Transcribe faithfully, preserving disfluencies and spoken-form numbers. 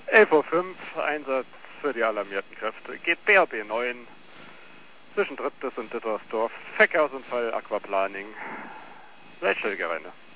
elf Uhr fünf, Einsatz für die alarmierten Kräfte. Geht B R B neun zwischen Drittes und Dittersdorf. Verkehrsunfall, Aquaplaning. Weltstellgerenne.